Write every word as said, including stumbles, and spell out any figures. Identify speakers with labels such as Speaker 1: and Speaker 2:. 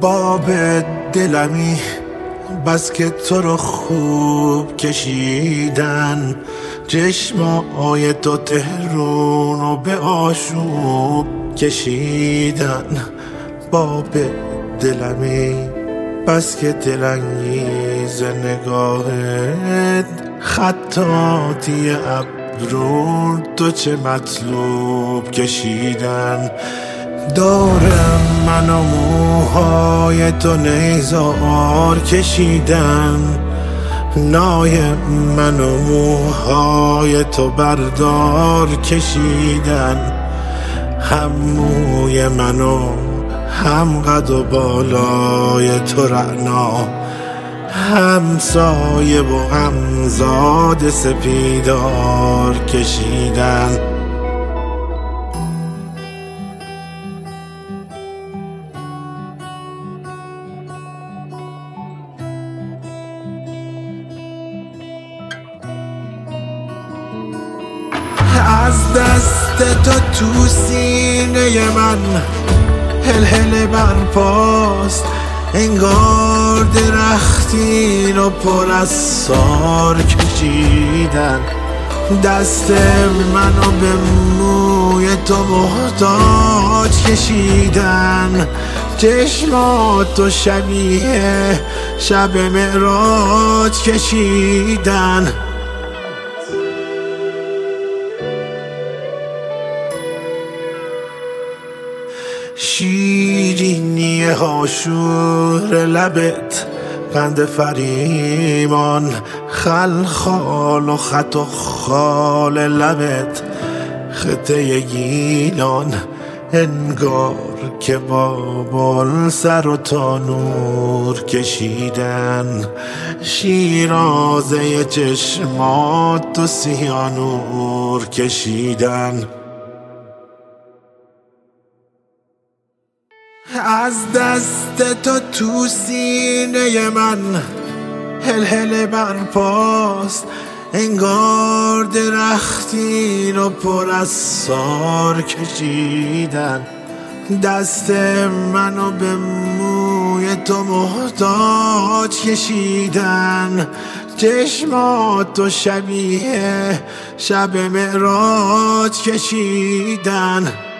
Speaker 1: باب دلمی بس که تو رو خوب کشیدن، چشمای تو تهرون و به آشوب کشیدن. باب دلمی بس که دلانگیز نگاهت، خطاطی ابرون تو چه مطلوب کشیدن. دارم من و موهای تو نیزار کشیدن، نای من و موهای تو بردار کشیدن. هم موی من و هم قد و بالای تو رعنا، هم سایه و هم زاد سپیدار کشیدن. از دست تو تو سینه من هل برپاست، انگار درختی رو پر از سار کشیدن. دست منو به موی تو محتاج کشیدن، چشماتو شبیه شب معراج کشیدن. شیرینی هاشور لبت، قند فریمان خلخال و خط و خال لبت، خطه گیلان انگار که بابل سر و تانور کشیدن. شیرازه چشمات و سیانور کشیدن. از دست تو تو سینه من هل هل برپاست، انگار درختی رو پر از سار کشیدن. دست منو به موی تو محتاج کشیدن، چشماتو شبیه شب معراج کشیدن.